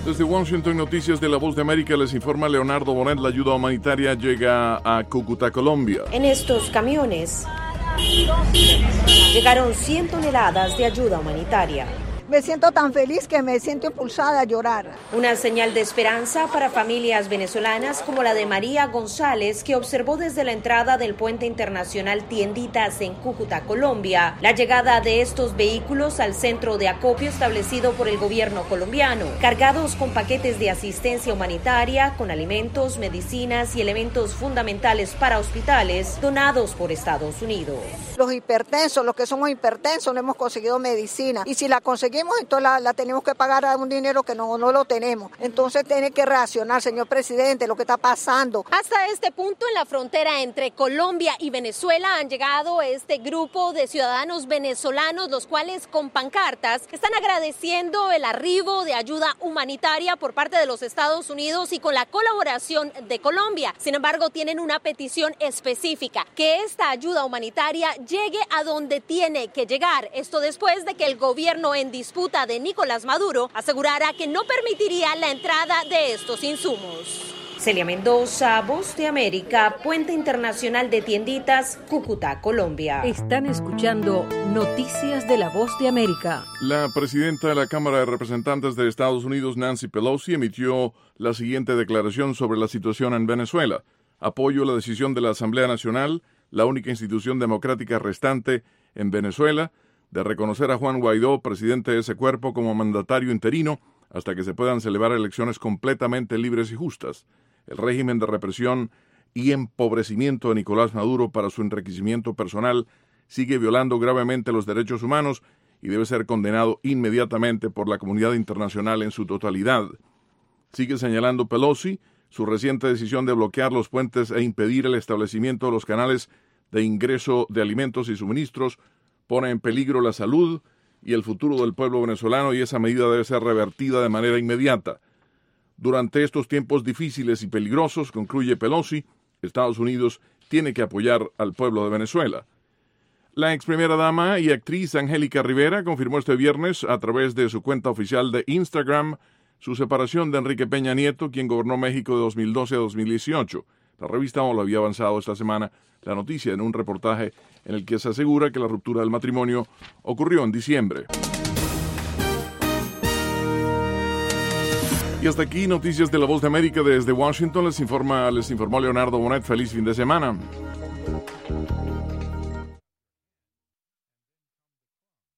Desde Washington, Noticias de la Voz de América, les informa Leonardo Bonet. La ayuda humanitaria llega a Cúcuta, Colombia. En estos camiones llegaron 100 toneladas de ayuda humanitaria. Me siento tan feliz que me siento impulsada a llorar. Una señal de esperanza para familias venezolanas como la de María González, que observó desde la entrada del puente internacional Tienditas en Cúcuta, Colombia, la llegada de estos vehículos al centro de acopio establecido por el gobierno colombiano, cargados con paquetes de asistencia humanitaria, con alimentos, medicinas y elementos fundamentales para hospitales donados por Estados Unidos. Los hipertensos, los que somos hipertensos, no hemos conseguido medicina, y si la conseguimos, entonces la tenemos que pagar a un dinero que no lo tenemos. Entonces tiene que reaccionar, señor presidente, lo que está pasando. Hasta este punto, en la frontera entre Colombia y Venezuela, han llegado este grupo de ciudadanos venezolanos, los cuales con pancartas están agradeciendo el arribo de ayuda humanitaria por parte de los Estados Unidos y con la colaboración de Colombia. Sin embargo, tienen una petición específica: que esta ayuda humanitaria llegue a donde tiene que llegar. Esto después de que el gobierno en disputa de Nicolás Maduro asegurara que no permitiría la entrada de estos insumos. Celia Mendoza, Voz de América, Puente Internacional de Tienditas, Cúcuta, Colombia. Están escuchando Noticias de la Voz de América. La presidenta de la Cámara de Representantes de Estados Unidos, Nancy Pelosi, emitió la siguiente declaración sobre la situación en Venezuela. Apoyo la decisión de la Asamblea Nacional, la única institución democrática restante en Venezuela, de reconocer a Juan Guaidó, presidente de ese cuerpo, como mandatario interino hasta que se puedan celebrar elecciones completamente libres y justas. El régimen de represión y empobrecimiento de Nicolás Maduro para su enriquecimiento personal sigue violando gravemente los derechos humanos y debe ser condenado inmediatamente por la comunidad internacional en su totalidad. Sigue señalando Pelosi su reciente decisión de bloquear los puentes e impedir el establecimiento de los canales de ingreso de alimentos y suministros pone en peligro la salud y el futuro del pueblo venezolano, y esa medida debe ser revertida de manera inmediata. Durante estos tiempos difíciles y peligrosos, concluye Pelosi, Estados Unidos tiene que apoyar al pueblo de Venezuela. La ex primera dama y actriz Angélica Rivera confirmó este viernes a través de su cuenta oficial de Instagram su separación de Enrique Peña Nieto, quien gobernó México de 2012 a 2018. La revista OLA había avanzado esta semana la noticia en un reportaje en el que se asegura que la ruptura del matrimonio ocurrió en diciembre. Y hasta aquí, Noticias de la Voz de América desde Washington. Les informó Leonardo Bonet. Feliz fin de semana.